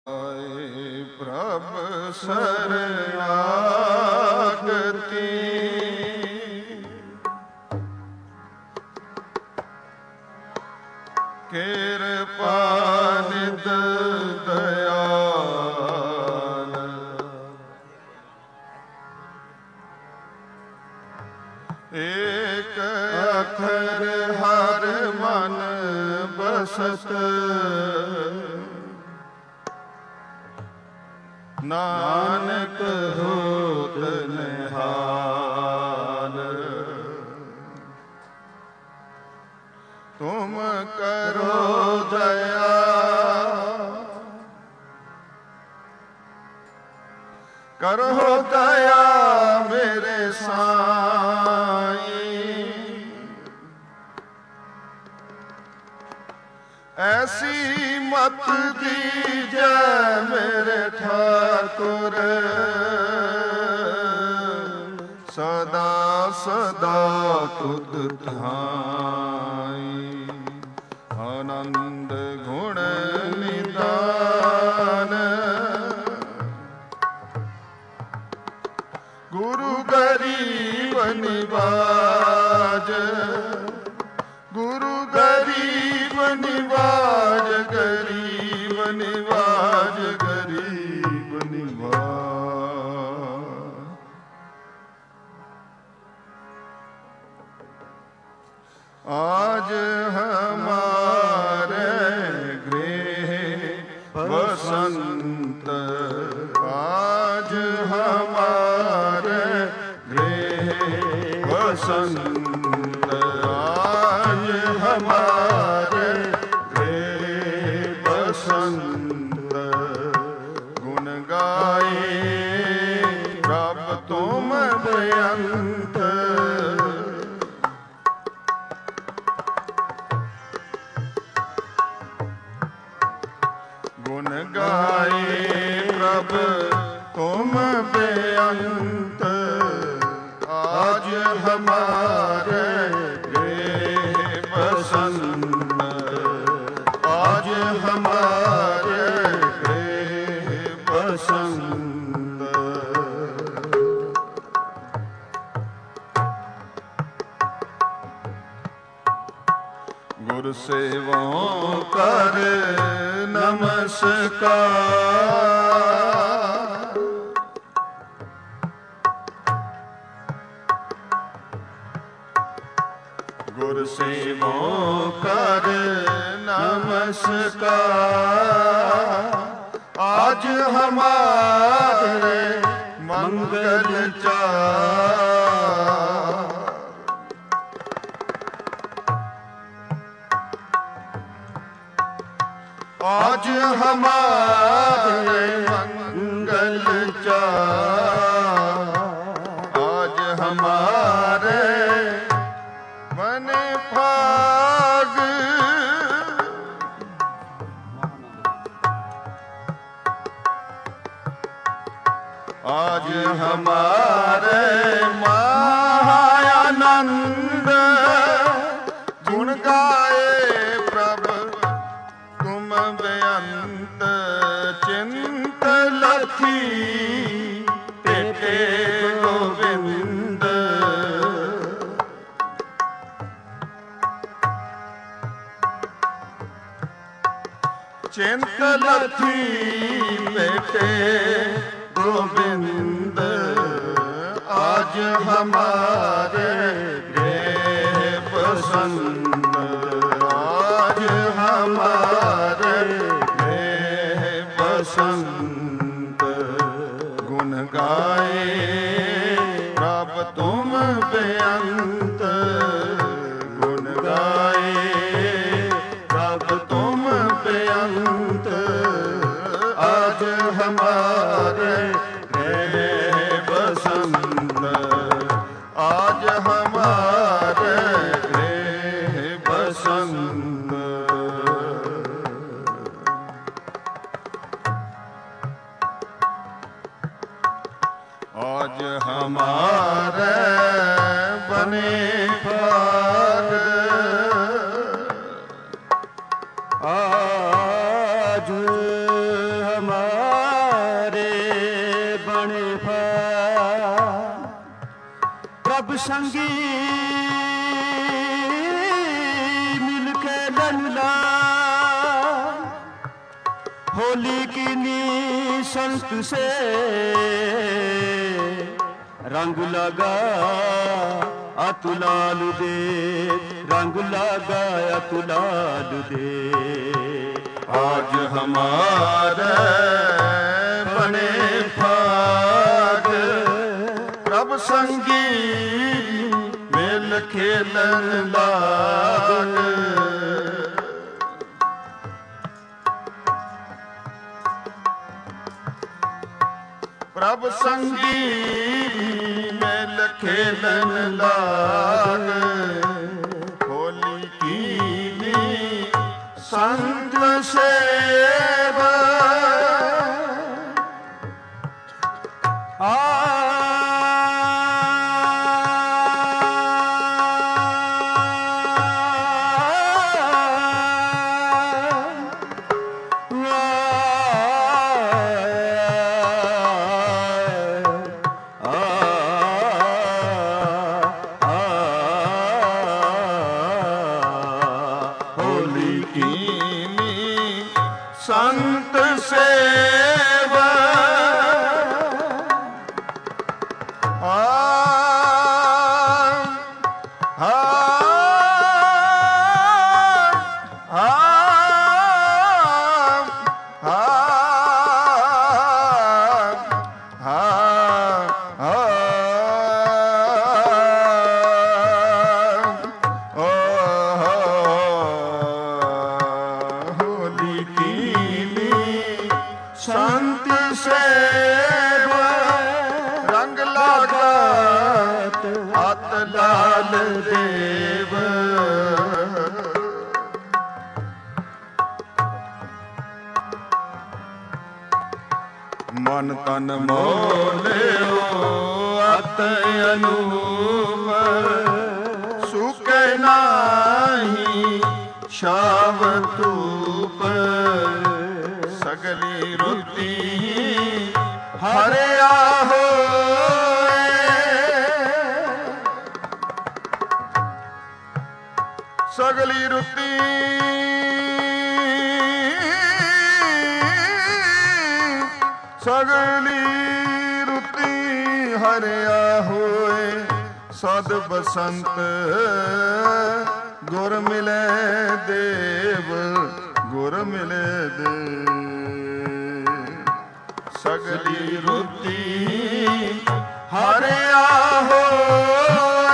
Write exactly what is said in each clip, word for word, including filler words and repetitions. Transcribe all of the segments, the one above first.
प्रभ शरणागति कृपा निध दयाल एक अखर हर मन बसत नानक होत निहाल। तुम करो दया करो दया मेरे साईं, ऐसी मत दीजै मेरे ठाकुर, सदा सदा तुध ध्याई। आनंद गुण निदान गुरु गरीब निवाज, गुरु गरीब निवाज, गरीब निवाज, गरीब निवाज। आज हमारे गृह बसंत, आज हमारे गृह बसंत, आज हमारे गृह बसंत। गुण गाए प्रभ तुम बेअंत, गुण गाए प्रभ तुम बेअंत। आज हमारे गृह बसंत, आज हमारे गृह बसंत। गुरु सेवाओं कर नमस्कार, गुरु सेवाओं कर नमस्कार। आज हमारे मंगल चार, आज हमारे मंगल चार। आज हमारे मन भाग, आज हमारे महाआनंद। गुण गाए प्रभ तुम बेअंत, चिंत लखी तेटे गोविंद। चिंत लखी बेटे गोविंद। आज हमारे गृह बसंत, आज हमारे गृह बसंत। गुण गाए प्रभ तुम बेअंत, गुण गाए प्रभ तुम बेअंत। आज हमारे गृह बसंत, आज हमारे गृह बसंत। आज हमारे बने भाग, आज हमारे संगी मिल के लल्ला होली की नी संत से रंग लगा अतुलाल दे, रंग लगा अतुलाल दे। आज हमारे बने भाग प्रभ संगी मेल खेलन लाग। प्रभ संगी मेल खेलन लाग। होली की संत सेवा आ संत सेवा आ आ आ संत सेवा रंग लागत अत लाल देव। मन तन मोलियो अत अनूप सुके नाही छाव धूप। सगली रुती हरिया होए सगली रुती सगली रुती हरिया होए। सद बसंत गुर मिले देव, गुर मिले देव। सगली रुती हरिया होए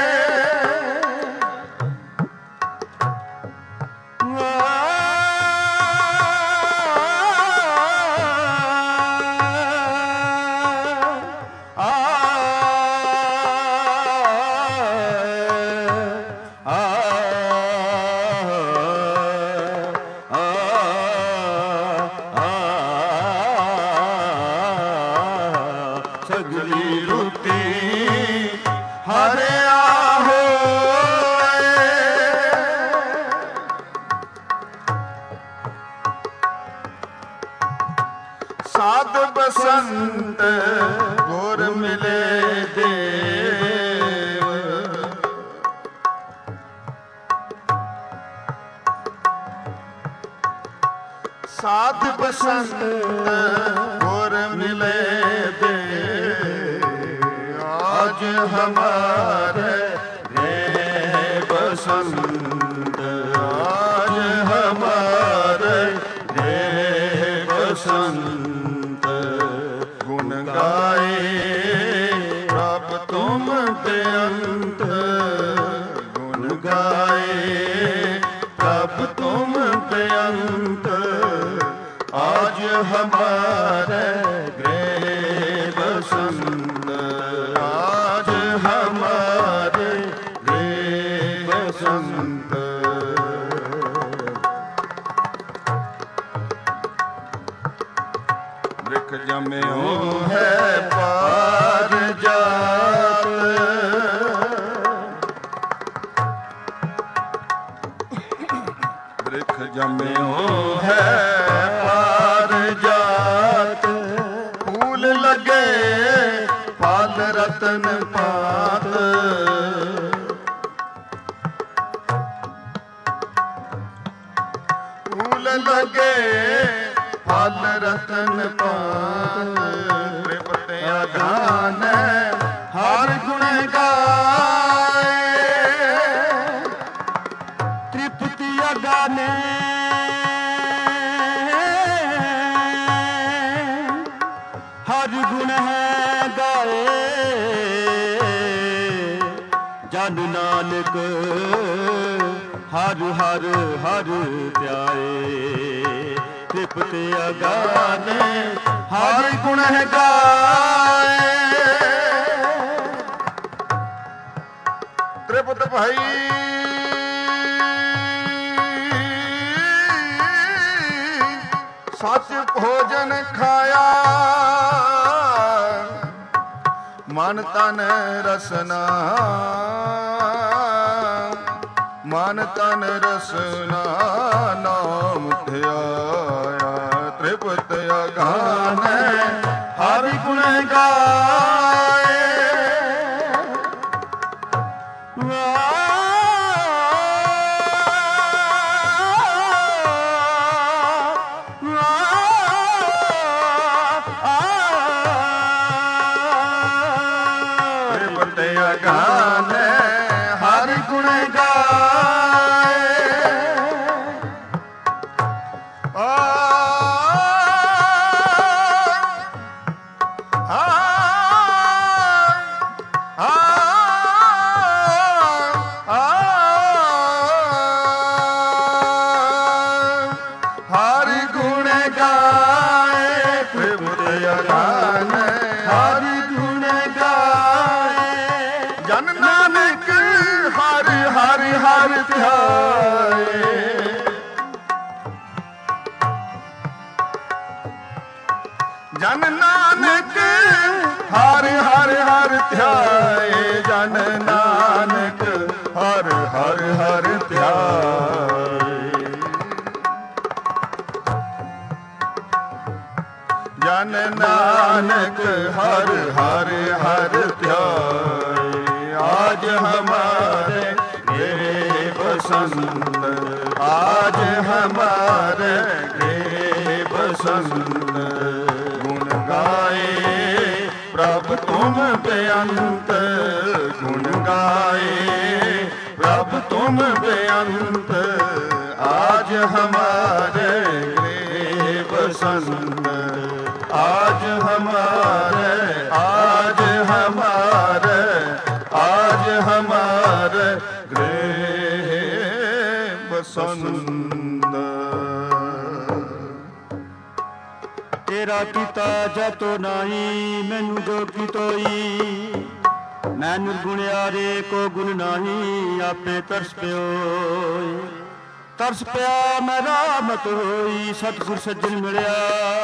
सगली रुती हरिया होए। साध बसंत गुर मिले देव। साध बसंत गुर मिले देव। आज हमारे रे बसंत, आज हमारे रे बसंत। गुण गाए प्रभ तुम बेअंत, गुण गाए प्रभ तुम बेअंत। आज हमारे गृह बसंत, आज हमारे गृह बसंत। वृक्ष जम्यो है पार जात, वृक्ष जम्यो है पार जात। फूल लगे फल रतन पात, ਮਾਲ ਰਤਨ ਪਾਤ ਤ੍ਰਿਪਤ ਅਗਾਨ ਹਰ ਗੁਣ ਗਾਏ ਤ੍ਰਿਪਤ ਅਗਾਨੇ ਹਰ ਗੁਣ ਹੈ ਗਾਏ ਜਨ ਨਾਨਕ ਹਰ ਹਰ ਹਰ ਧਿਆਏ ਤ੍ਰਿਪਤ ਅਗਾਨੇ ਹਰ ਗੁਣ ਹੈ ਗਾਏ ਤ੍ਰਿਪਤ ਭਾਈ ਸੱਚ ਭੋਜਨ ਖਾਇਆ ਮਨ ਤਨ ਰਸਨਾ ਮਨ ਤਨ ਰਸਨਾ ਨਾਮ ਧਿਆਇਆ ਤ੍ਰਿਪਤ ਅਗਾਨ ਹਰ ਗੁਣ ਗਾਏ ਤ੍ਰਿਪਤ ਅਗਾਨ ਹਰ ਗੁਣ ਗਾਏ ਆ ਆ ਆ ਹਰ ਗੁਣ ਗਾਏ ਤ੍ਰਿਪਤ ਅਗਾਨ ਹਰ ਗੁਣ ਗਾਏ ਜਨ ਨਾਨਕ ਹਰ ਹਰ ਹਰ ਧਿਆਏ ਜਨ ਨਾਨਕ ਹਰ ਹਰ ਹਰ ਧਿਆਏ ਜਨ ਨਾਨਕ ਹਰ ਹਰ ਹਰ ਧਿਆਏ ਜਨ ਨਾਨਕ ਹਰ ਹਰ ਹਰ ਧਿਆਏ ਆਜ ਹਮਾਰੇ ਗੇ ਬਸੰਤ ਆਜ ਹਮਾਰੇ ਗੇ ਬਸੰਤ ਗੁਣ ਗਾਏ ਪ੍ਰਭ ਤੁਮ ਬੇਅੰਤ ਗੁਣ ਗਾਏ ਪ੍ਰਭ ਤੁਮ ਬੇਅੰਤ ਆਜ ਹਮਾਰੇ ਗੇ ਬਸੰਤ आज हमारे आज हमारे आज हमारे गृह बसंत तेरा पिता जतो नाई मैनू जो कितोई मैं निर्गुणियारे को गुण नाही आपे तरस प्यो तरस पिया मैं रामत होई सतगुर सज्जन मिलिया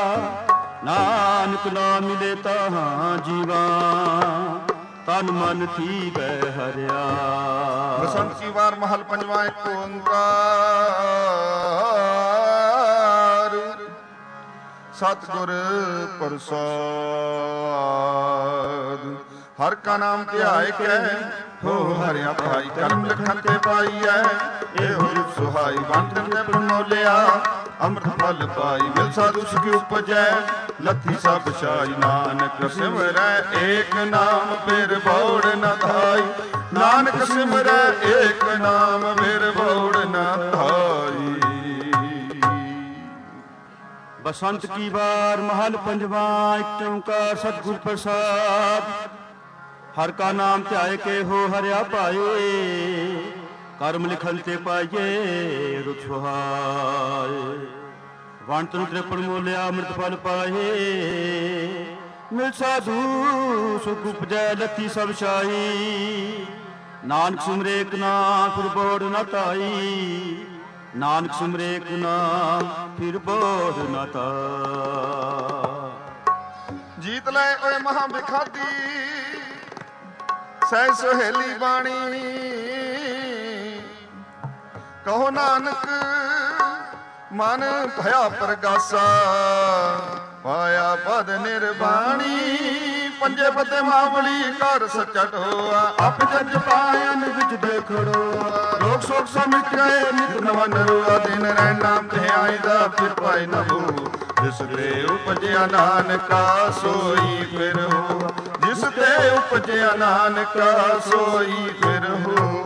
नानक ना मिले ताहां जीवा तन मन थी बह हरिया बसंत की वार महल पंजवा एक ओंकार सतगुर प्रसाद हर का नाम ध्याय के हो हरिया भाई कर्म लिखन ते पाई है ये हो सुहाई बांटन ते बनोलिया अमृत फल पाई मिल साधु सुखी उपजै लथी सब छाई नानक सिमरै एक नाम फिर बौड़ न धाई नानक सिमरै एक नाम फिर बौड़ न धाई बसंत की बार महल पंजवा एक ओंकार सतगुर प्रसाद हर का नाम ध्याय के हो हरिया पाए कर्म लिखन ते पाइए रुच सुहाए वंतन त्रिपण मोलिया अमृत फल पाए मिल साधु सुख उपजै लथी सब छाई नानक सिमरे एक नाम फिर बोड़ न ताई नानक सिमरे एक नाम फिर बोड़ न ताई जीत ले ओए महा बिखादी सह सुहेली बाणी कहो नानक मन भया परगासा ਪਾਇਆ ਪਦ ਨਿਰਬਾਣੀ ਪੰਜੇ ਪਤੇ ਮਾਵਲੀ ਕਰ ਸੱਚਾ ਢੋਆ ਆਪ ਜੱਜ ਪਾਇਨ ਵਿੱਚ ਦੇਖੜੋਆ ਰੋਗ ਸੋਗ ਸਭ ਮਿਟ ਗਏ ਨਿਤ ਨਵਾਂ ਨਰੂਆ ਦਿਨ ਰਹਿ ਨਾਮ ਤੇ ਆਈ ਦਾ ਫਿਰ ਪਾਈ ਨਾ ਹੋ ਜਿਸ ਤੇ ਉਪਜਿਆ ਨਾਨਕਾ ਸੋਈ ਫਿਰ ਹੋ ਜਿਸ ਤੇ ਉਪਜਿਆ ਨਾਨਕਾ ਸੋਈ ਫਿਰ ਹੋ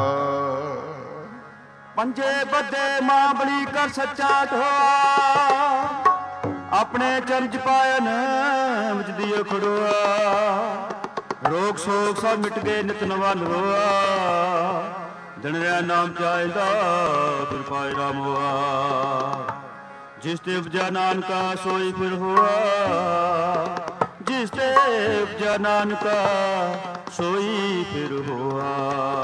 ਪੰਜੇ ਬੱਦੇ ਮਾਵਲੀ ਕਰ ਸੱਚਾ ਢੋਆ ਆਪਣੇ ਚਰਜ ਪਾਇਨ ਵਿੱਚ ਦੀਏ ਖੜੋਆ ਰੋਗ ਸੋਗ ਸਭ ਮਿਟ ਗਏ ਨਿਤ ਨਵਾਂ ਨਰੋਆ ਦਿਨ ਰਿਆ ਨਾਮ ਚਾਹੀਦਾ ਫਿਰ ਪਾਏ ਰਾਮ ਹੋਆ ਜਿਸ ਤੇ ਉਪਜਿਆ ਨਾਨਕਾ ਸੋਈ ਫਿਰ ਹੋਆ ਜਿਸ ਤੇ ਉਪਜਿਆ ਨਾਨਕਾ ਸੋਈ ਫਿਰ ਹੋਆ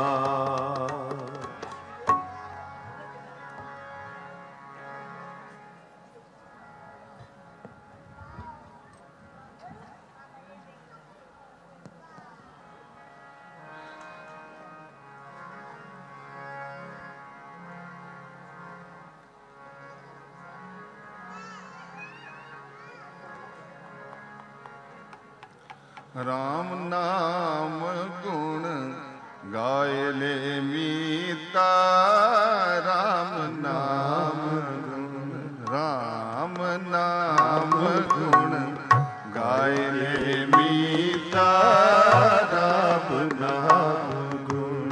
ਰਾਮ ਨਾਮ ਗੁਣ ਗਾਏ ਲੈ ਮੀਤਾ ਰਾਮ ਨਾਮ ਗੁਣ ਰਾਮ ਨਾਮ ਗੁਣ ਗਾਏ ਲੈ ਮੀਤਾ ਰਾਮ ਨਾਮ ਗੁਣ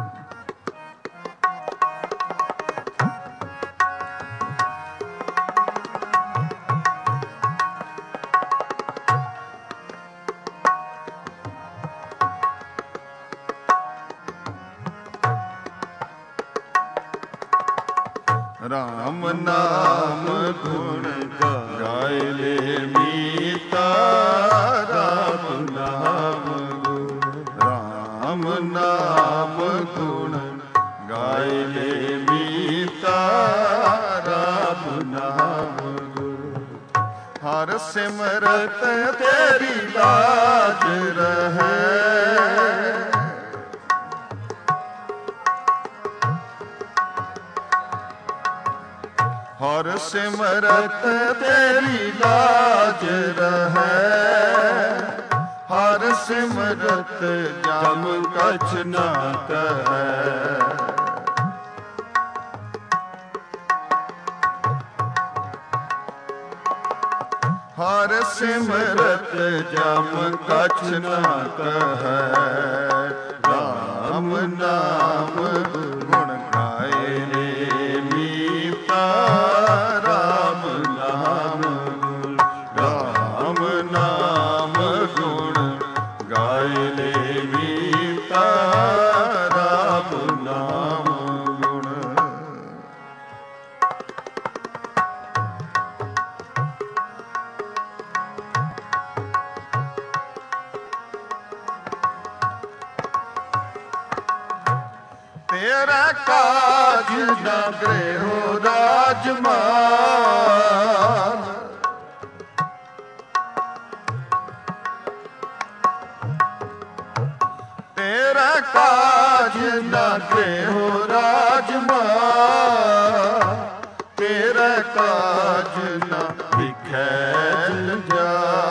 ਰਾਮ ਨਾਮ ਗੁਣ ਗਾਏ ਲੈ ਮੀਤਾ ਰਾਮ ਨਾਮ ਗੁਣ ਰਾਮ ਨਾਮ ਗੁਣ ਗਾਏ ਲੈ ਮੀਤਾ ਰਾਮ ਨਾਮ ਗੁਣ ਹਰ ਸਿਮਰਤ ਤੇਰੀ ਲਾਜ ਰਹੈ ਹਰ ਸਿਮਰਤ ਤੇਰੀ ਲਾਜ ਰਹੈ ਹਰ ਸਿਮਰਤ ਜਮ ਕਛ ਨਾ ਕਹੈ ਹਰ ਸਿਮਰਤ ਜਮ ਕਛ ਨਾ ਕਹੈ ਰਾਮ ਨਾਮ ਗੁਣ ਗਾਏ ਲੈ ਮੀਤਾ ਰਾਮ ਨਾਮ ਗੁਣ ਰਾਮ ਨਾਮ ਗੁਣ ਗਾਏ ਲੈ ਮੀਤਾ ਰਾਮ ਨਾਮ ਗੁਣ ਤੇਰਾ ਕਾਜ ਨਾ ਗ੍ਰਹਿ ਰਾਜਮਾਨ ਤੇਰਾ ਕਾਜ ਨਾ ਗ੍ਰਹਿ ਰਾਜਮਾਨ ਤੇਰਾ ਕਾਜ ਨਾ ਵਿਖੈ ਜੰਜਾ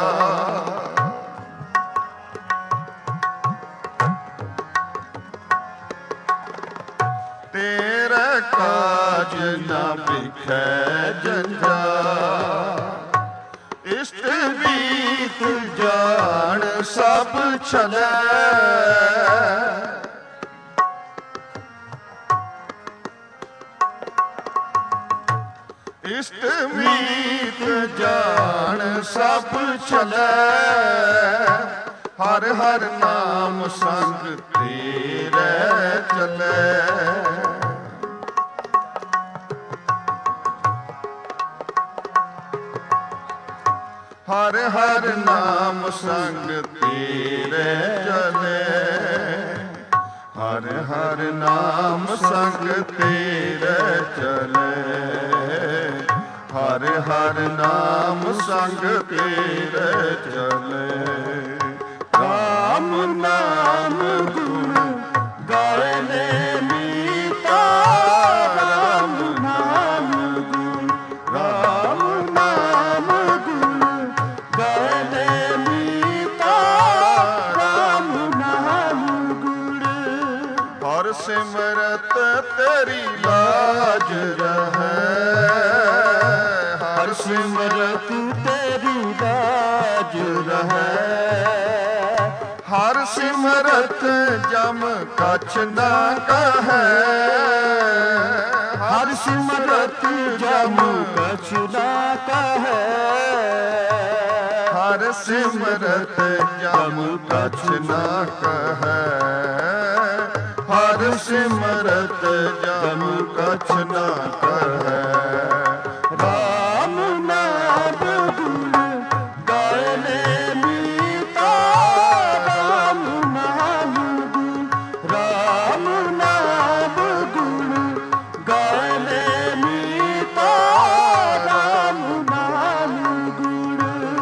ਤੇਰਾ ਕਾਜ ਨਾ ਵਿਖੈ ਜੰਜਾ ਇਸ਼ਟ ਵੀਤ ਜਾਣ ਸਭ ਛਲੈ ਇਸ਼ਟ ਵੀਤ ਜਾਣ ਸਭ ਛਲੈ ਹਰ ਹਰ ਨਾਮ ਸੰਗ ਤੇਰੇ ਚਲੈ ਹਰ ਹਰ ਨਾਮ ਸੰਗ ਤੇਰੇ ਚਲੇ ਹਰ ਹਰ ਨਾਮ ਸੰਗ ਤੇਰੇ ਚਲੇ ਹਰ ਹਰ ਨਾਮ ਸੰਗ ਤੇਰੇ ਚਲੇ ਰਾਮ ਨਾਮ ਗੁਣ ਗਾਏ ਲੈ ਮੀਤਾ ਰਾਮ ਨਾਮ ਗੁਣ ਰਾਮ ਨਾਮ ਗੁਣ ਸਿਮਰਤ ਤੇਰੀ ਲਾਜ ਰਹੈ, ਹਰ ਸਿਮਰਤ ਤੇਰੀ ਲਾਜ ਰਹੈ। ਹਰ ਸਿਮਰਤ ਜਮ ਕਛ ਨਾ ਕਹੈ, ਹਰ ਸਿਮਰਤ ਜਮ ਕਛ ਨਾ ਕਹੈ। ਹਰ ਸਿਮਰਤ ਜਮ ਕਛ ਨਾ ਕਹੈ, ਹਰ ਸਿਮਰਤ ਜਮ ਕਛ ਨਾ ਕਹੈ। ਰਾਮ ਨਾਮ ਗੁਣ ਗਾਇਨੇ ਮੀਤਾ, ਰਾਮ ਨਾਮ ਗੁਣ, ਰਾਮ ਨਾਮ ਗੁਣ ਗਾਇਨੇ ਮੀਤਾ, ਰਾਮ ਨਾਮ ਗੁਣ।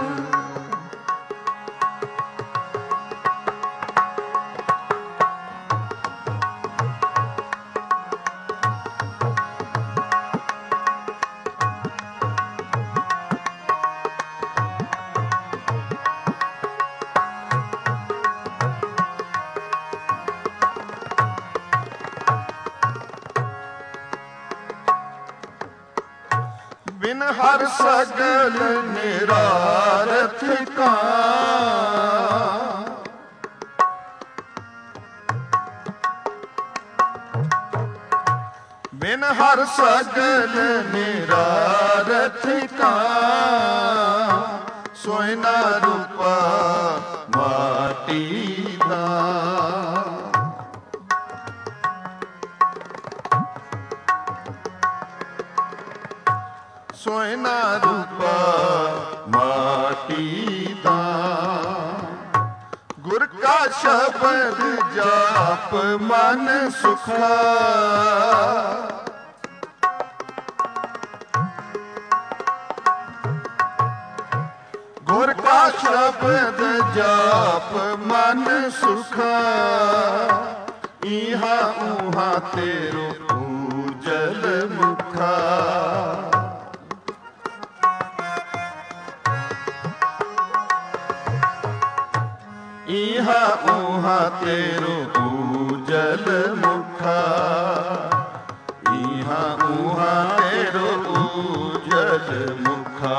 ਬਿਨ ਹਰ ਸਗਲ ਨਿਰਾਰਥ ਕਾ, ਬਿਨ ਹਰ ਸਗਲ ਨਿਰਾਰਥ ਕਾ, ਸੋਇ ਨਾ ਰੂਪਾ ਮਾਟੀ ਦਾ। ਸੋਇ ਨਾ ਰੂਪਾ ਮਾਟੀ ਦਾ, ਗੁਰ ਕਾ ਸ਼ਬਦ ਜਾਪ ਮਨ ਸੁਖਾ। ਗੁਰ ਕਾ ਸ਼ਬਦ ਜਾਪ ਮਨ ਸੁਖਾ, ਇਹਾ ਉਹਾ ਤੇਰੋ ਉਜਲ ਮੁਖਾ। ਇਹਾ ਉਹਾ ਤੇਰੋ ਉਜਲ ਮੁਖਾ, ਇਹਾ ਉਹਾ ਤੇਰੋ ਉਜਲ ਮੁਖਾ,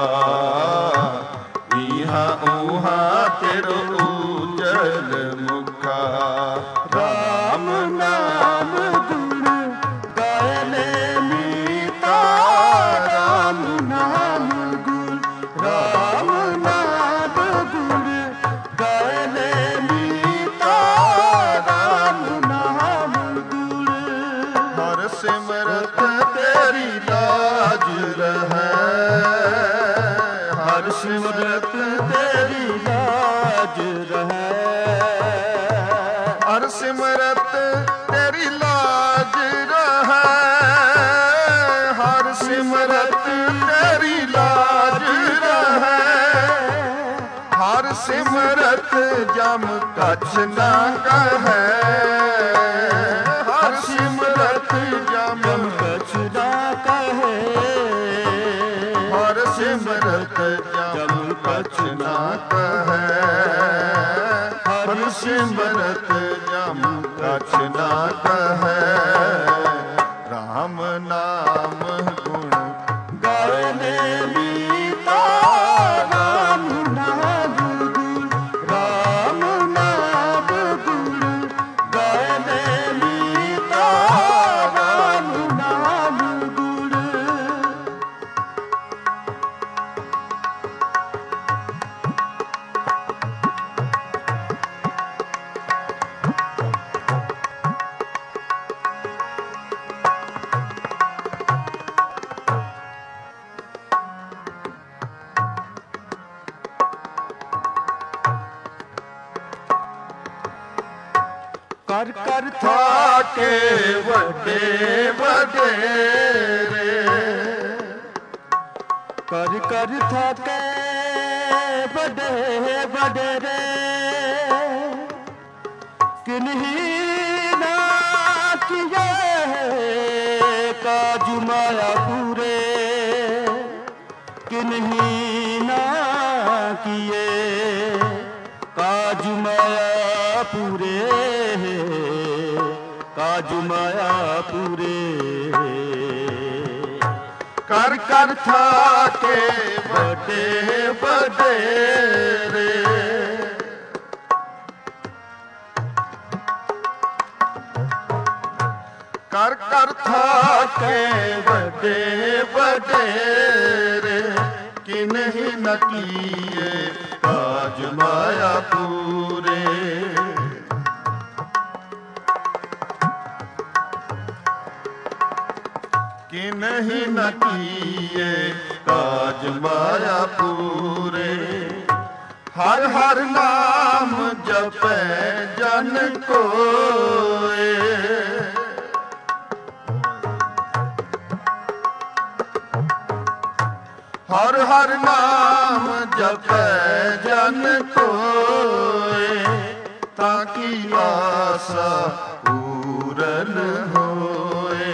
ਇਹਾ ਉਹਾ ਤੇਰੋ ਉਜਲ ਮੁਖਾ। ਰਾਮ ਨਾਮ ਗੁਣ ਗਾਇਨੇ ਮੀਤਾ, ਰਾਮ ਨਾਮ ਗੁਣ, ਰਾਮ ਨਾਮ ਗੁਣ ਗਾਇਨੇ ਮੀਤਾ, ਰਾਮ ਨਾਮ ਗੁਣ। ਹਰ ਸਿਮਰਤ ਤੇਰੀ ਲਾਜ ਰਹੈ, ਹਰ ਸਿਮਰਤ ਤੇਰੀ ਲਾਜ ਰਹੈ। ਹਰ ਸਿਮਰਤ ਤੇਰੀ ਲਾਜ ਰਹੈ, ਹਰ ਸਿਮਰਤ ਤੇਰੀ ਲਾਜ ਰਹੈ। ਹਰ ਸਿਮਰਤ ਜਮ ਕਛ ਨਾ ਕਹੈ, ਹਰ ਸਿਮਰਤ ਜਮ ਕਛ ਨਾ ਕਹੈ। ਹਰ ਸਿਮਰਤ ਜਮ ਕਛ ਨਾ ਕਹੈ, ਹਰ ਸਿਮਰਤ ਜਮ ਕਛ ਨਾ ਕਹੈ। ਰਾਮ ਨਾਮ ਗੁਣ ਗਾਇਨੇ ਮੀਤਾ, ਰਾਮ ਨਾਮ ਗੁਣ, ਰਾਮ ਨਾਮ ਗੁਣ ਗਾਇਨੇ ਮੀਤਾ, ਰਾਮ ਨਾਮ ਗੁਣ। ਕਰ ਕਰ ਥਾਕੇ ਵੱਡੇ ਵਡੇਰੇ, ਕਰ ਕਰ ਥਾਕੇ ਵੱਡੇ ਵਡੇਰੇ, ਕਿਨਹੀ ਨਾ ਕੀਏ ਕਾਜ ਮਾਇਆ ਪੂਰੇ, ਕਿਨਹੀ ਨਾ ਕੀਏ ਕਾਜ ਮਾਇਆ ਪੂਰੇ, ਕਾਜ ਮਾਇਆ ਪੂਰੇ। ਕਰ ਕਰ ਥਾਕੇ ਵੱਡੇ ਵਡੇਰੇ, ਕਰ ਕਰ ਥਾਕੇ ਵੱਡੇ ਵਡੇਰੇ, ਕਿ ਨਹੀਂ ਨ ਕੀਏ ਕਾਜ ਮਾਇਆ ਪੂਰੇ। ਕਿ ਨਹੀਂ ਨ ਕੀਏ ਕਾਜ ਮਾਇਆ ਪੂਰੇ। ਹਰ ਹਰ ਨਾਮ ਜਪੈ ਜਨ ਕੋਏ, ਹਰ ਹਰ ਨਾਮ ਜਪੈ ਜਨ ਕੋਏ, ਤਾਂ ਕੀ ਆਸਾ ਪੂਰਨ ਹੋਏ।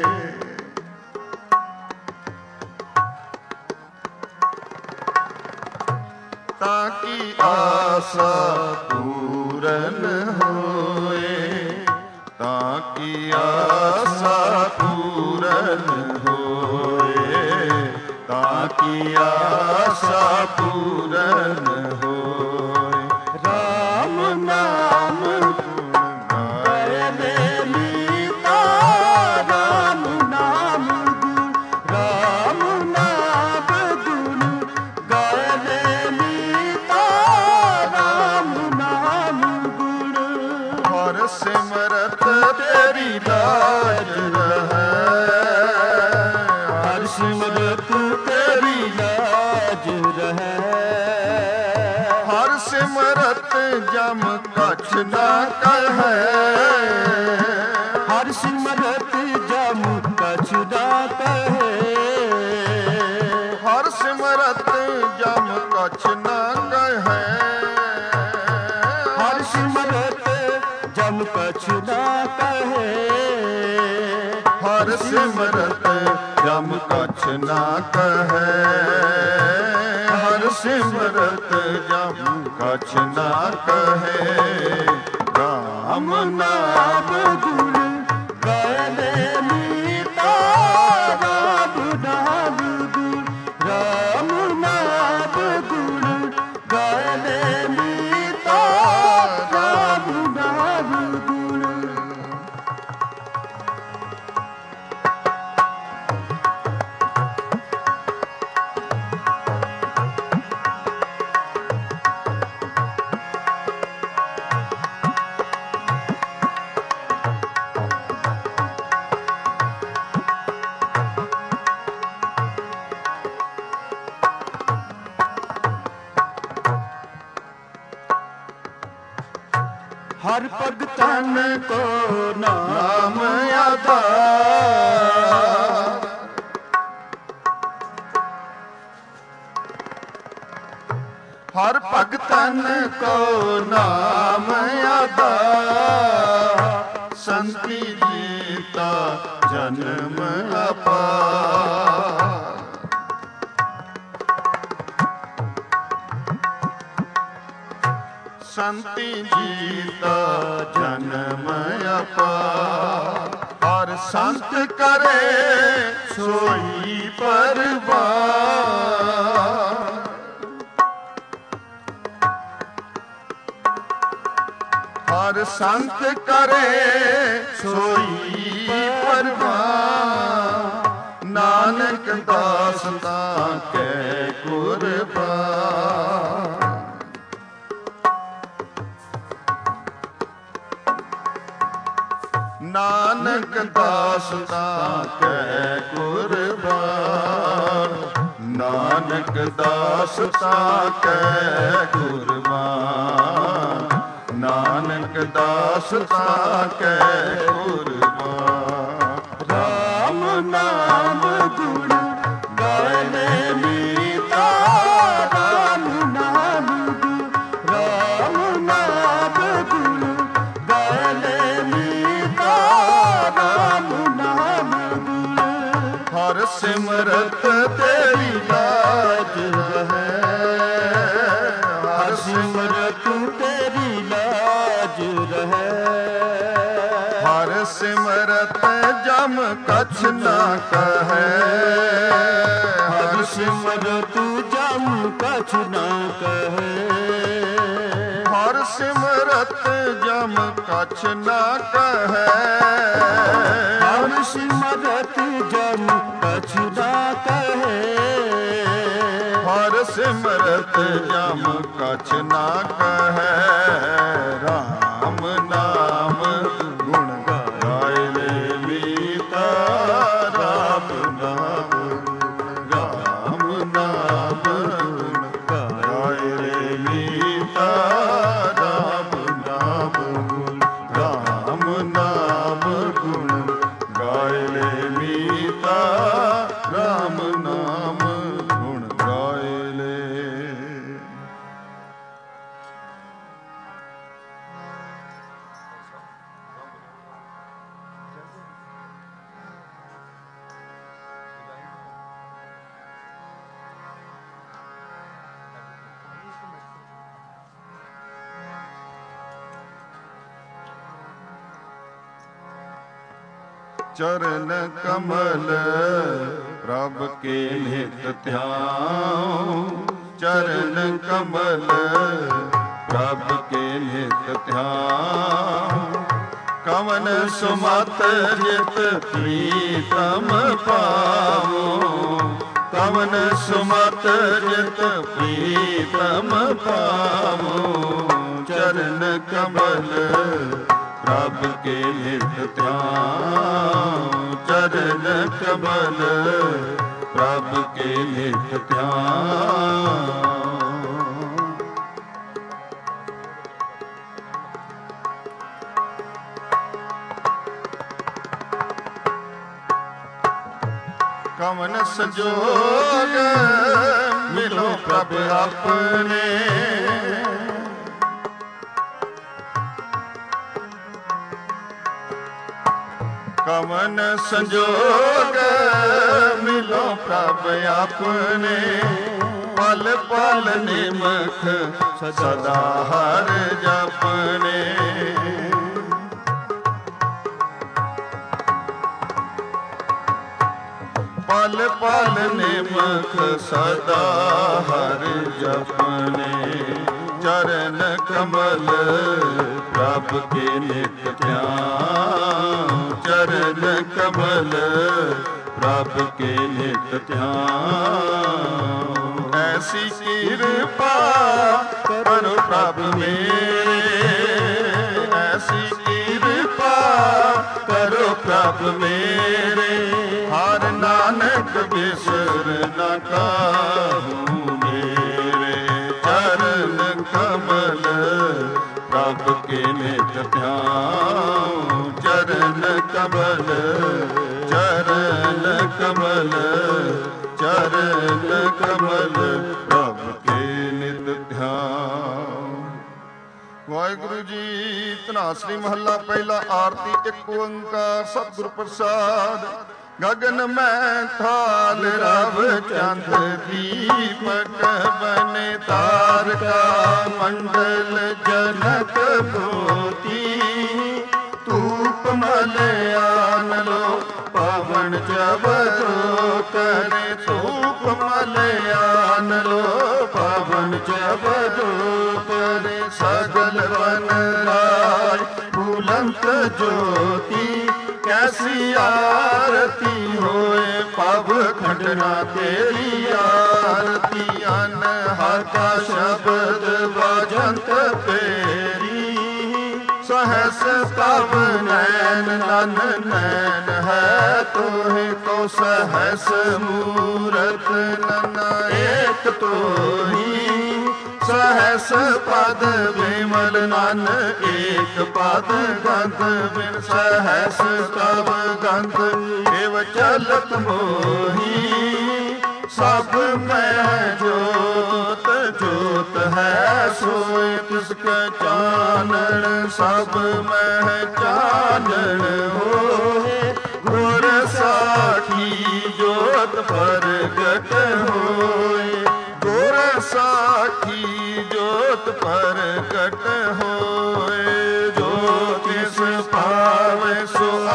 ਤਾਂ ਕੀ ਆਸਾ ਪੂਰਨ ਹੋਏ, ਤਾਂ ਕੀ ਆਸਾ ਪੂਰਨ ਹੋਏ, ਤਾਂ ਕੀ ਆਸਾ ਪੂਰਨ ਹੋਏ। ਰਾਮ ਨਾਮ ਗੁਣ ਗਾਇਨੇ ਮੀਤਾ, ਰਾਮ ਨਾਮ ਗੁਣ, ਰਾਮ ਨਾਮ ਗੁਣ ਗਾਇਨੇ ਮੀਤਾ, ਰਾਮ ਨਾਮ ਗੁਣ। ਹਰ ਸਿਮਰਤ ਤੇਰੀ ਲਾਜ ਰਹੈ, ਹਰ ਸਿਮਰਤ ਤੇਰੀ ਲਾਜ ਰਹੈ। ਹਰ ਸਿਮਰਤ ਜਮ ਕਛ ਨਾ ਕਹੈ, ਹਰ ਸਿਮਰਤ ਜਮ ਕਛ ਨਾ ਕਹੈ। ਹਰ ਸਿਮਰਤ ਜਮ ਕਛ ਨਾ ਕਹੈ, ਹਰ ਸਿਮਰਤ ਜਮ ਕਛ ਨਾ ਕਹੈ। ਹਰ ਸਿਮਰਤ ਜਮ ਕਛ ਨਾ ਕਹੈ, ਹਰ ਸਿਮਰਤ ਜਮ ਕਛ ਨਾ ਕਹੈ। ਰਾਮ ਨਾਮ ਗੁਣ ਗਾਇਨੇ ਮੀਤਾ, ਰਾਮ ਨਾਮ ਗੁਣ, ਰਾਮ ਨਾਮ ਗੁਣ ਗਾਇਨੇ ਮੀਤਾ, ਰਾਮ ਨਾਮ ਗੁਣ। ਹਰ ਭਗਤਨ ਕੋ ਨਾਮ ਆਧਾਰ, ਹਰ ਭਗਤਨ ਕੋ ਨਾਮ ਆਧਾਰ, ਸੰਤੀ ਜੀਤਾ ਜਨਮ ਅਪਾਰ। ਸੰਤੀ ਜੀਤਾ ਜਨਮ ਅਪਾਰ, ਹਰ ਸੰਤ ਕਰੇ ਸੋਈ ਪਰਵਾਰ। ਹਰ ਸੰਤ ਕਰੇ ਸੋਈ ਪਰਵਾਰ, ਨਾਨਕ ਦਾਸ ਤਾਂ ਕੈ ਕੁਰਬਾਨ। ਨਾਨਕ ਦਾਸ ਤਾਂ ਕੈ ਕੁਰਬਾਨ, ਨਾਨਕ ਦਾਸ ਤਾਂ ਕੈ ਕੁਰਬਾਨ, ਨਾਨਕ ਦਾਸ ਤਾਂ ਕੈ ਕੁਰਬਾਨ। ਰਾਮ ਨਾਮ ਗੁਣ ਗਾਇਨੇ ਮੀਤਾ, ਰਾਮ ਨਾਮ ਗੁਣ, ਰਾਮ ਨਾਮ ਗੁਣ ਗਾਇਨੇ ਮੀਤਾ, ਰਾਮ ਨਾਮ ਗੁਣ। ਹਰ ਸਿਮਰਤ ਤੇਰੀ ਲਾਜ ਰਹੈ, ਹਰ ਸਿਮਰਤ ਤੇਰੀ ਲਾਜ ਰਹੈ। ਹਰ ਸਿਮਰਤ ਜਮ ਕਛ ਨਾ ਕਹੈ, ਹਰ ਸਿਮਰਤ ਜਮ ਕਛ ਨਾ ਕਹੈ, ਹਰ ਸਿਮਰਤ ਜਮ ਕਛ ਨਾ ਕਹੈ, ਹਰ ਸਿਮਰਤ ਜਮ ਕਛ ਨਾ ਕਹੈ, ਹਰ ਸਿਮਰਤ ਜਮ ਕਛ ਨਾ ਕਹੈ, ਰਾਮ ਨਾਮ ਗੁਣ ਗਾਏ ਲੈ ਮੀਤਾ, ਰਾਮ ਨਾਮ ਰਾਮ ਨਾਮ ਗੁਣ ਗਾਏ ਲੈ ਮੀਤਾ, ਰਾਮ ਨਾਮ ਗੁਣ ਰਾਮ ਨਾਮ ਗੁਣ ਗਾਏ ਲੈ ਮੀਤਾ, ਰਾਮ ਨਾਮ ਗੁਣ ਗਾਏ ਲੈ। ਚਰਨ ਕਮਲ ਪ੍ਰਭ ਕੇ ਨਿਤ ਧਿਆਨ, ਚਰਨ ਕਮਲ ਪ੍ਰਭ ਕੇ ਨਿਤ ਧਿਆਨ, ਕਵਨ ਸੁਮਤ ਜਿਤ ਪ੍ਰੀਤਮ ਪਾਵੋ, ਕਵਨ ਸੁਮਤ ਜਿਤ ਪ੍ਰੀਤਮ ਪਾਵੋ, ਚਰਨ ਕਮਲ ਪ੍ਰਭ ਕੇ ਨਿਤ ਧਿਆਨ, ਚਰਨ ਕਮਲ ਪ੍ਰਭ ਕੇ ਨਿਤ ਧਿਆਨ। ਕਵਨ ਸੰਜੋਗ ਮਿਲੋ ਪ੍ਰਭ ਆਪਣੇ, ਕਵਨ ਸੰਜੋਗ ਮਿਲੋ ਪ੍ਰਭ ਆਪਣੇ, ਪਲ ਪਲ ਨਿਮਖ ਸਦਾ ਹਰ ਜਪਨੇ, ਪਲ ਪਲ ਨਿਮਖ ਸਦਾ ਹਰ ਜਪਨੇ, ਚਰਨ ਕਮਲ ਪ੍ਰਭ ਕੇ ਨਿਤ ਧਿਆਨ, ਚਰਨ ਕਮਲ ਪ੍ਰਭ ਕੇ ਨਿਤ ਧਿਆਨ। ਐਸੀ ਕਿਰਪਾ ਕਰੋ ਪ੍ਰਭ ਮੇਰੇ, ਐਸੀ ਕਿਰਪਾ ਕਰੋ ਪ੍ਰਭ ਮੇਰੇ, ਹਰ ਨਾਨਕ ਬਿਸਰ ਨ ਕਾਹੂ ਮੇਰੇ, ਚਰਨ ਕਮਲ ਪ੍ਰਭ ਕੇ ਨਿਤ ਧਿਆਨ, ਚਰਨ ਕਮਲ ਚਰਨ ਕਮਲ ਚਰਨ ਕਮਲ ਪ੍ਰਭ ਕੇ ਨਿਤ ਧਿਆਨ। ਵਾਹਿਗੁਰੂ ਜੀ। ਧਨਾਸਰੀ ਮਹੱਲਾ ਪਹਿਲਾ। ਆਰਤੀ ਇੱਕ ਓੰਕਾਰ ਸਤਿਗੁਰ ਪ੍ਰਸਾਦ। ਗਗਨ ਮੈਂ ਥਾਲ ਰਵ ਚੰਦ ਦੀਪਕ ਬਨੇ ਤਾਰਕਾ ਮੰਡਲ ਜਨਕ ਮੋਤੀ, ਧੂਪ ਮਲਿਆਨ ਲੋ ਪਵਨ ਜਬਦੋ ਕਰੇ, ਧੂਪ ਮਲਿਆਨ ਲੋ ਪਵਨ ਜਬਦੋ ਕਰੇ, ਸਗਲ ਵਨ ਰਾਜ ਫੂਲੰਤ ਜੋਤੀ, ਕੈਸੀ ਆਰਤੀ ਹੋਏ ਪਵ ਖੰਡਨਾ ਤੇਰੀ ਆਰਤੀ, ਅਨਹਦ ਕਾ ਸ਼ਬਦ ਬਾਜੰਤ ਤੇਰੀ, सहस तब नैन नन नैन है तोहे, तो सहस मूरत नन एक तो ही, सहस पद विमल नन एक पद गंध बिन, सहस तब गंध एव चलत मोही, सब में जोत जोत है सोए तिसका चानन, सब में चानन होए, गुर साखी जोत प्रगट होए, गुर साखी जोत प्रगट होए, जो तिस पावे सो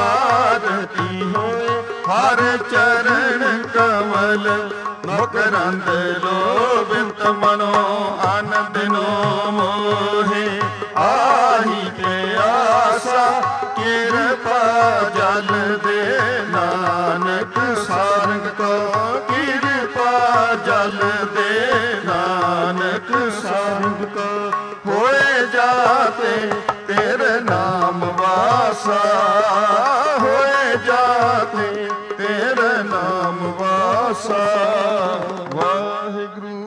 ਹਰ ਚਰਨ ਕਮਲ ਮਕਰੰਦ ਲੋਭਿਤ ਮਨੋ ਆਨੰਦ ਨੋ ਮੋਹੇ ਆਹੀ ਪਿਆਸਾ ਕਿਰਪਾ ਜਲ ਦੇ ਨਾਨਕ ਸਾਰੰਗ ਕੋ ਕਿਰਪਾ ਜਲ ਦੇ ਨਾਨਕ ਸਾਰੰਗ ਕੋ ਹੋਏ ਜਾਤੇ ਤੇਰੇ ਨਾਮ ਵਾਸਾ ਹੋਏ ਜਾਤੇ ਤੇਰੇ ਨਾਮ ਵਾਸਾ ਵਾਹਿਗੁਰੂ।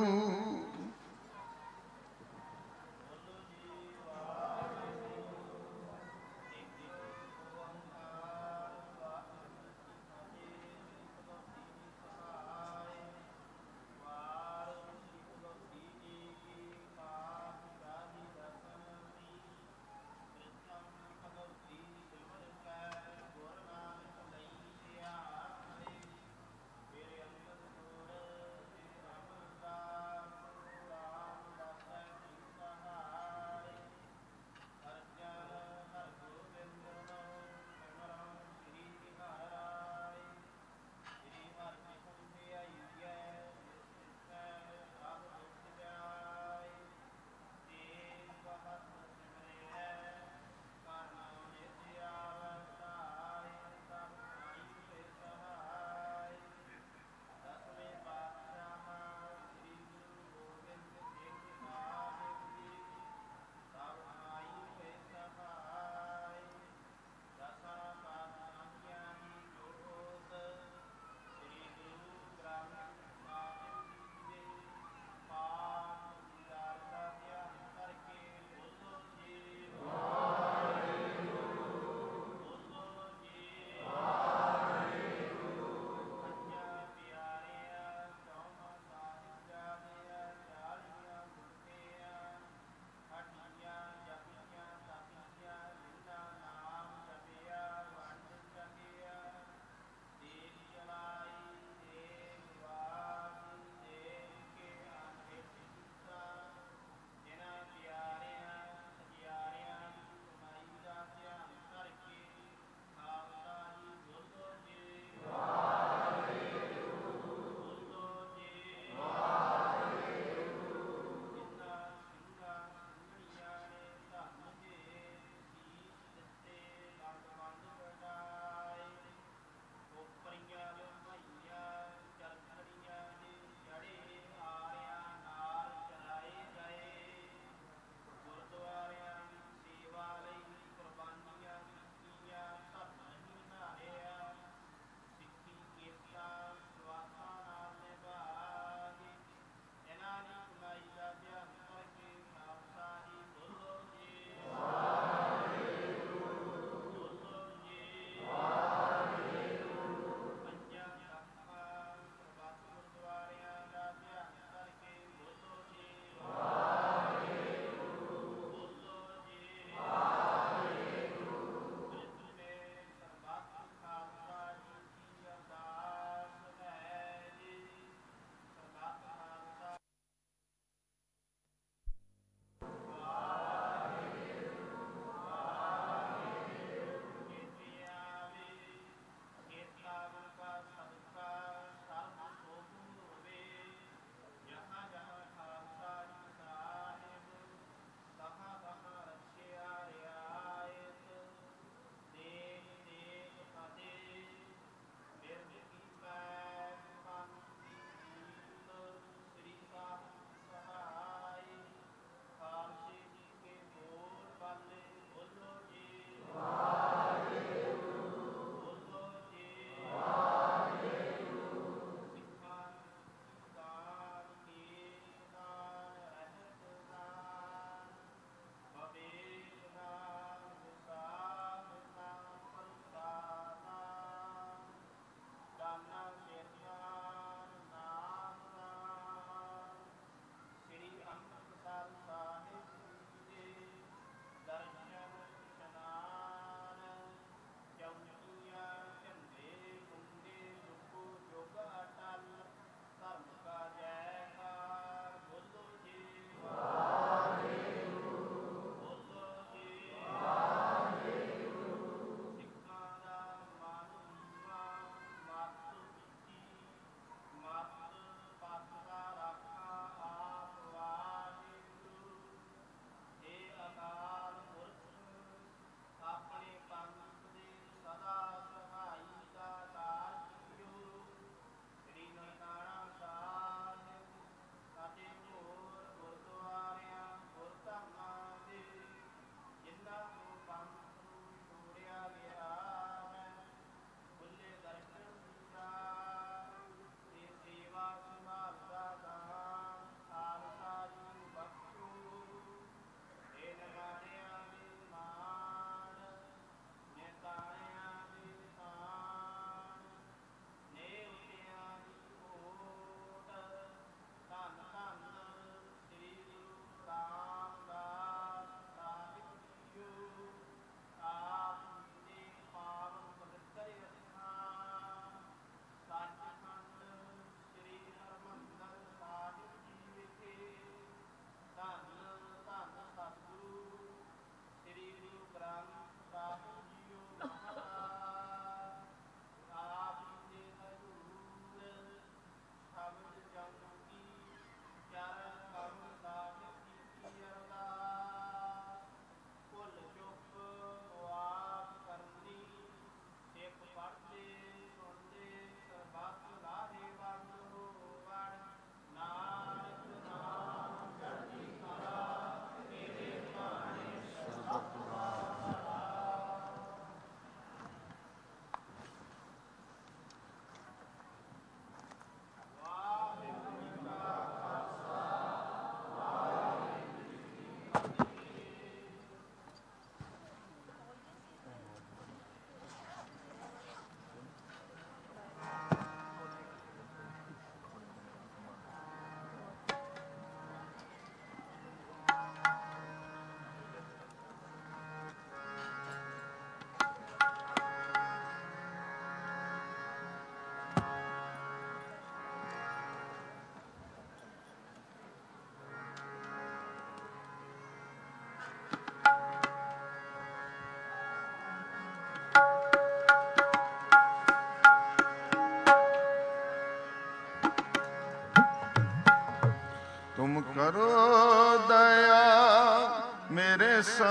ਤੁਮ ਕਰੋ ਦਇਆ ਮੇਰੇ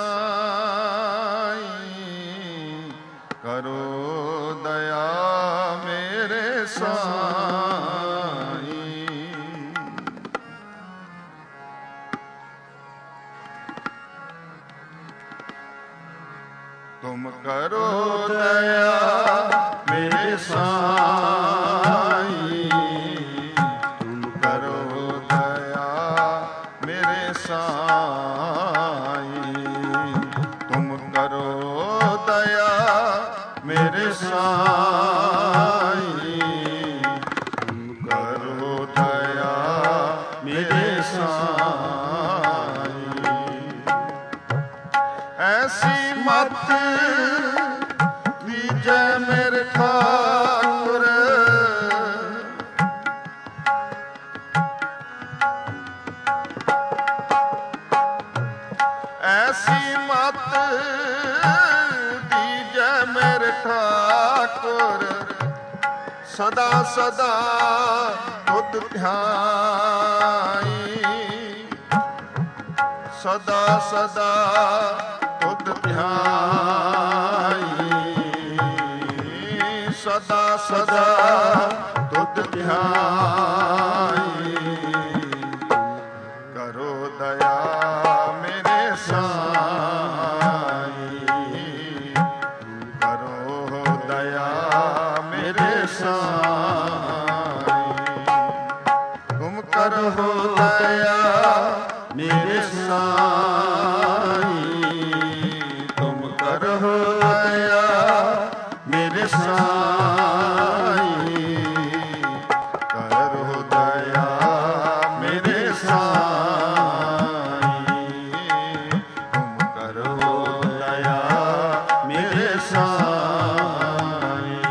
ਸਾਈਂ, ਕਰੋ ਦਇਆ ਮੇਰੇ ਸਾਈਂ। ਤੁਮ ਕਰੋ ਦਇਆ ਮੇਰੇ ਸਾਈਂ, ਤੁਮ ਕਰੋ ਦਇਆ ਮੇਰੇ ਸਾਈਂ, ਤੁਮ ਕਰੋ ਦਇਆ ਮੇਰੇ ਸਾਈਂ। ਐਸੀ ਮਤ ਦੀਜੈ ਮੇਰੇ ਠਾਕੁਰ, ਐਸੀ ਮਤ ਦੀਜੈ ਮੇਰੇ ਠਾਕੁਰ, ਸਦਾ ਸਦਾ ਤੁਧ ਧਿਆਈ, ਸਦਾ ਸਦਾ ਤੁਧ ਧਿਆਈ, ਸਦਾ ਸਦਾ ਤੁਧ ਧਿਆਈ। ਕਰੋ ਦਇਆ ਮੇਰੇ ਸਾਈਂ, ਕਰੋ ਦਇਆ ਮੇਰੇ ਸਾਈਂ। ਤੁਮ ਕਰੋ ਦਇਆ ਮੇਰੇ ਸਾਈਂ, ਤੁਮ ਕਰੋ ਦਇਆ ਮੇਰੇ ਸਾਈਂ, ਕਰੋ ਦਇਆ ਮੇਰੇ ਸਾਈਂ, ਤੁਮ ਕਰੋ ਦਇਆ ਮੇਰੇ ਸਾਈਂ।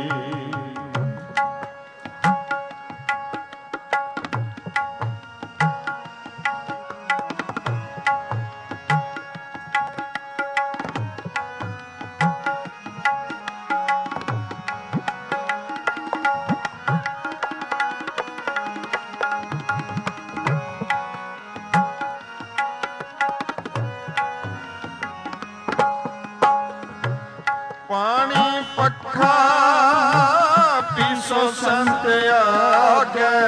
ਪਾਣੀ ਪੱਖਾ ਪੀਸੋ ਸੰਤ ਆਗੇ,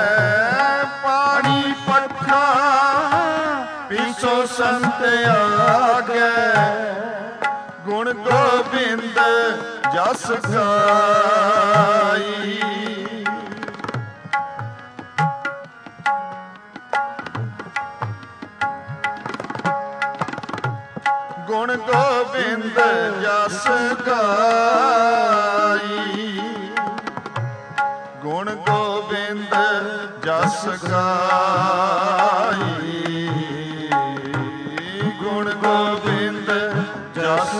ਪਾਣੀ ਪੱਖਾ ਪੀਸੋ ਸੰਤ ਆਗੇ, ਗੁਣ ਗੋਬਿੰਦ ਜਸ ਗਾਈ। ਗੁਣ ਗੋਬਿੰਦ ਜਸ ਗਾਈ, ਗੁਣ ਗੋਬਿੰਦ ਜਸ ਗਾਈ, ਗੁਣ ਗੋਬਿੰਦ ਜਸ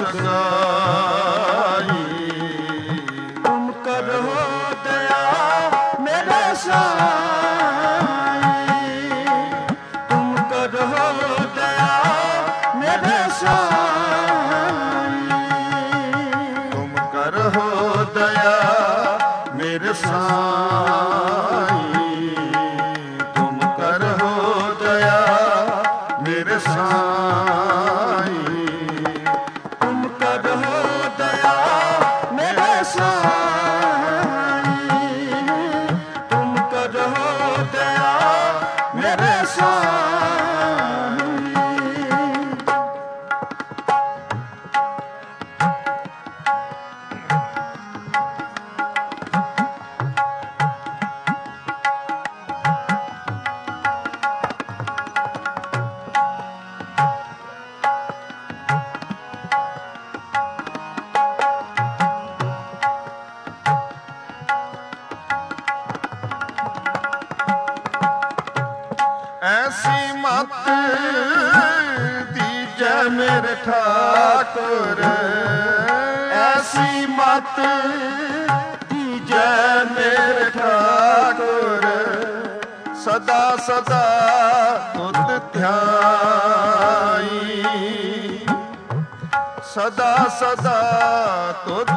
ਗਾਈ। ਤੁਮ ਕਰੋ ਦਇਆ ਮੇਰੇ ਸਾਈਂ, ਤੁਮ ਕਰੋ ਦਇਆ ਮੇਰੇ ਸਾਈਂ, ਤੁਮ ਕਰੋ ਦਇਆ ਮੇਰੇ ਸਾਈਂ, ਤੁਮ ਕਰੋ ਦਇਆ ਮੇਰੇ ਸਾਈਂ, ਤੁਮ ਕਰੋ ਦਇਆ ਮੇਰੇ ਸਾਈਂ, ਤੁਮ ਕਰੋ ਦਇਆ ਮੇਰੇ ਸਾਈਂ। मत दीजै मेरे ठाकुर, ऐसी मत दीजै मेरे ठाकुर, सदा सदा तुध ध्याई, सदा सदा तुध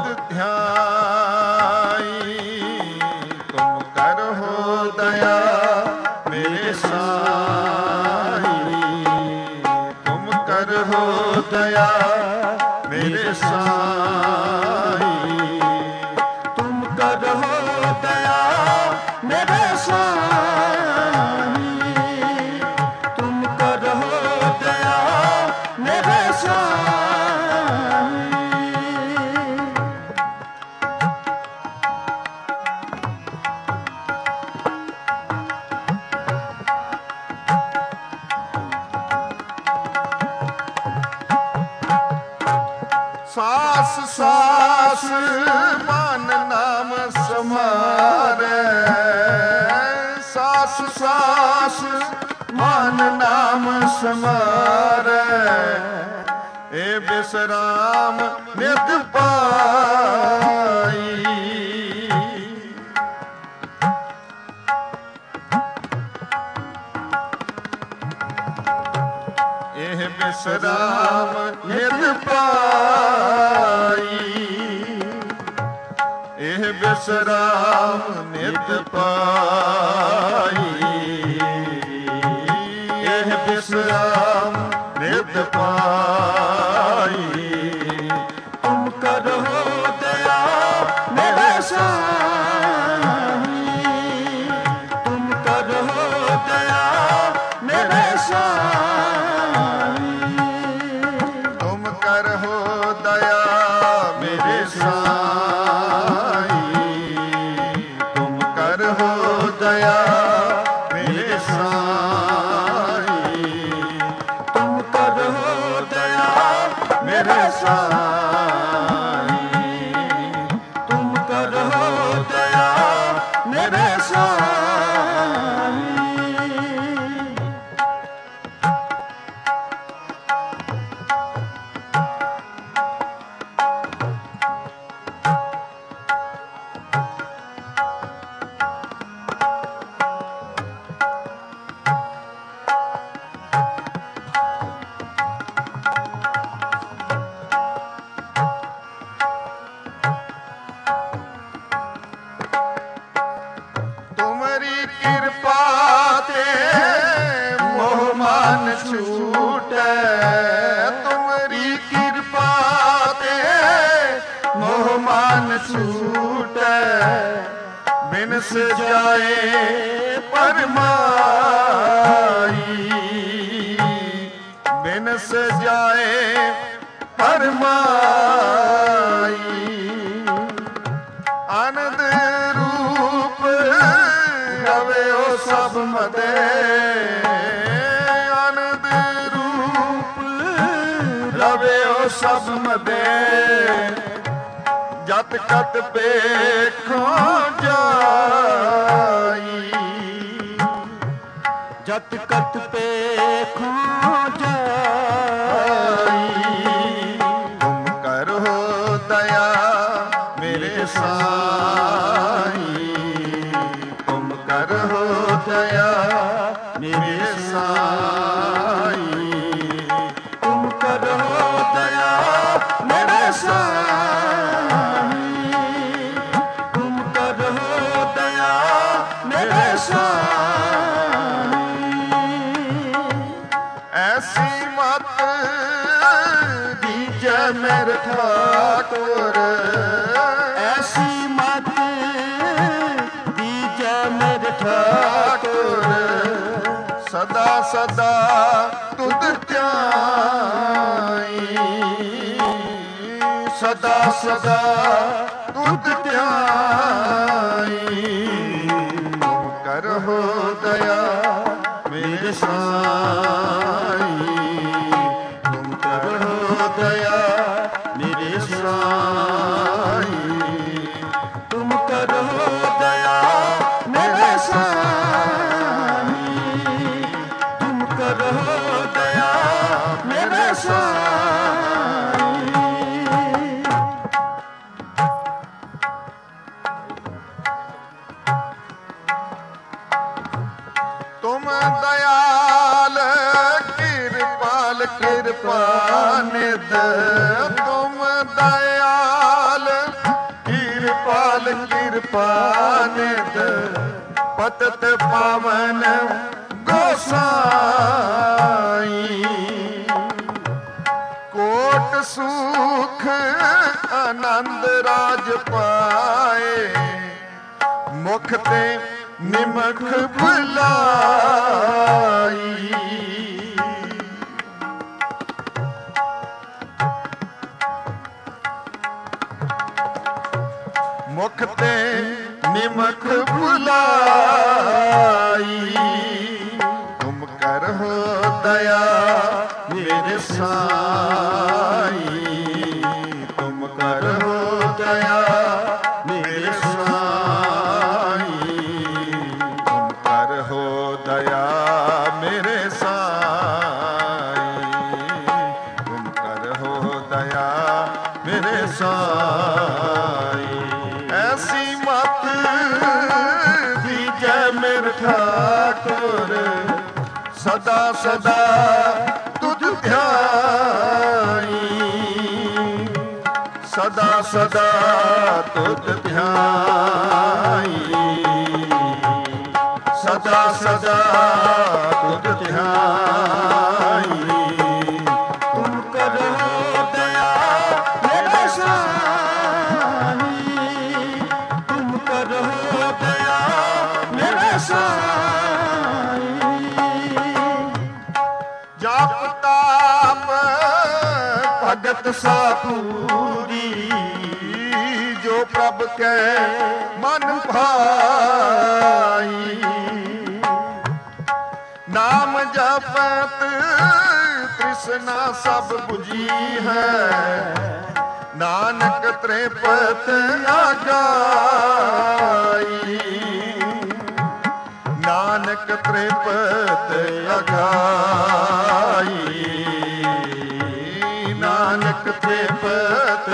ध्याई। तुम करहो दया मेरे साईं, तुम करहो दया मेरे साईं, तुम करहो दया मेरे साईं, तुम करहो दया मेरे साईं। सास सास मन नाम समारे, सास सास मन नाम समारे, ए विश्राम नित पाई, एह विश्राम नित पाई, एह विश्राम नित पाई, एह विश्राम नित पाई। तुम करहो दया मेरे साईं, तुम करहो दया मेरे साईं, तुम करहो दया मेरे साईं, तुम करहो दया मेरे साईं, तुम करहो दया मेरे साईं, तुम करहो दया मेरे साईं। तुमरी कृपा ते मोह मान छूटे, तुमरी कृपा ते मोह मान छूटे, बिनस जाए परमाई, बिनस जाए परमाई। आनंद रूप रवे ओ सब मते, आनंद रूप रवे ओ सब मते, जत कत पेखो जाई, जत कत पेखो जाई। तुम करहो दया मेरे साईं, तुम करहो दया मेरे साईं, तुम करहो दया मेरे साईं, तुम करहो दया मेरे साईं। ऐसी मत दीजै मेरे ठाकुर, ऐसी मत दीजै मेरे ठाकुर, सदा सदा तुध ध्याई, सदा सदा तुध ध्याई। तुम करहो दया मेरे साईं, तुम करहो दया मेरे साईं, तुम करहो दया मेरे साईं, तुम करहो दयाल कृपा निध तुम दयाल कृपाल कृपा निध पतत पावन गोसाई कोट सुख आनंद राज पाए मुख ते निमख भुलाई मुख ते निमख भुलाई तुम करहो दया मेरे साई तुम करहो दया मेरे साई तुम करहो दया मेरे साई तुम करहो दया मेरे साई ऐसी मत दीजै मेरे ठाकुर सदा सदा तुझ ध्याई सदा सदा तुझ ध्याई सदा सदा तुझ ध्याई तुम करो दया मेरे साई तुम करो दया मेरे साई जप ताप भगत सापूरी जो प्रभ के मन भाई नाम जपत तृष्णा सब बुझी है नानक त्रिपत आगाई नानक त्रिपत आगाई नानक त्रिपत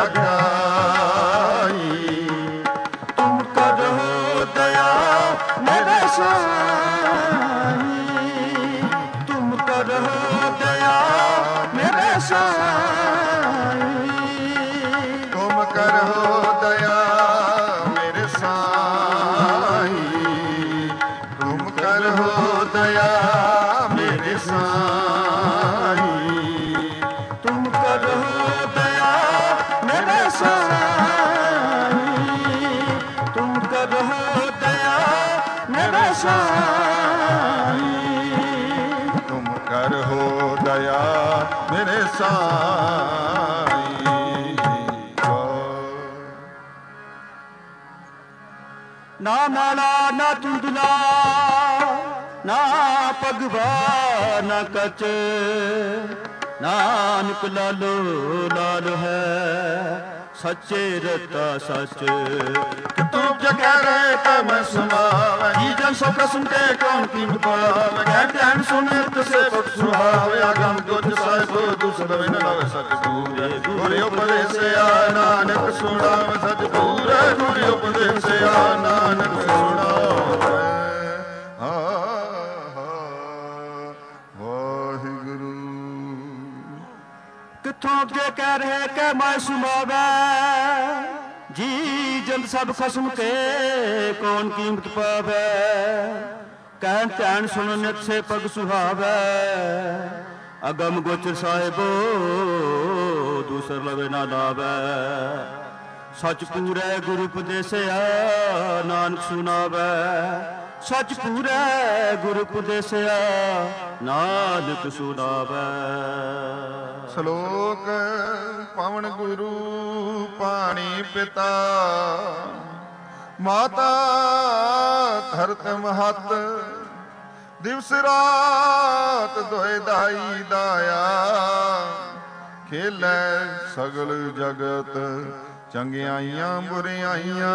आगाई तुम करो दया मेरे साई तुम करो दया मेरे साई तुम करो दया मेरे साई तुम करो दया मेरे साई तुम करो दया मेरे साई तुम करो दया मेरे साई तुम करो दया मेरे साई ना माला ना धुंधला ना पगवा ना कच नानक लालो लाल है सच्चे रता सच तू जगह रहे तो मैं सुनावे जी जन सो कसम के कौन कीमत पावे कह ध्यान सुने तसे पग सुहावे आगम गुज साहिब दूसर बिन लवे सच पूरे गुरु उपदेश आ नानक सुनावे सच पूरे गुरु उपदेश आ नानक सुनावे हा हा वाहिगुरु किथों जे कह रहे के मैं सुनावे जी जन सब खसम के कौन कीमत पावे कहन ध्यान सुन नित से पग सुहावे अगम गोचर साहिबो दूसर लवे ना लावे सच पूरे गुरु उपदेसिया नानक सुनावे सच पूरे गुरु उपदेसिया नानक सुनावे ਸ਼ਲੋਕ ਪਵਨ ਗੁਰੂ ਪਾਣੀ ਪਿਤਾ ਮਾਤਾ ਧਰਤ ਮਹਤ ਦਿਵਸ ਰਾਤ ਦੋਇ ਦਾਈ ਦਾਇਆ ਖੇਲੇ ਸਗਲ ਜਗਤ ਚੰਗਿਆਈਆਂ ਬੁਰਿਆਈਆਂ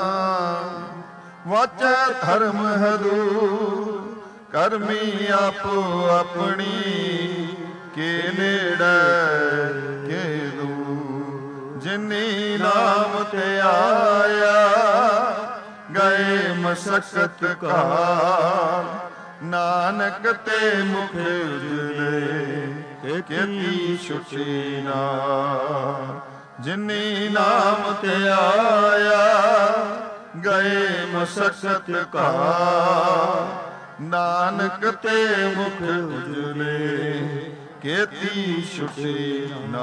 ਵਾਚੈ ਧਰਮ ਹਦੂਰ ਕਰਮੀ ਆਪੋ ਆਪਣੀ के नेड़े के दूर जिनी नाम ते आया गए मशक्कत काल ਨਾਨਕ ਤੇ ਮੁਖ ਉਜਲੇ ਕੀਤੀ ਛੁਟੀ ਨਾ। ਜਿਨੀ ਨਾਮ ਤੇ ਆਇਆ ਗਏ ਮਸਕਤ ਕਾ। ਨਾਨਕ ਤੇ ਮੁਖ ਉਜਲੇ ਕੀਤੀ ਛੁਟੀ ਨਾ।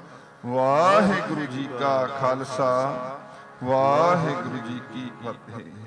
ਵਾਹਿਗੁਰੂ ਜੀ ਕਾ ਖਾਲਸਾ, ਵਾਹਿਗੁਰੂ ਜੀ ਕੀ ਫਤਿਹ।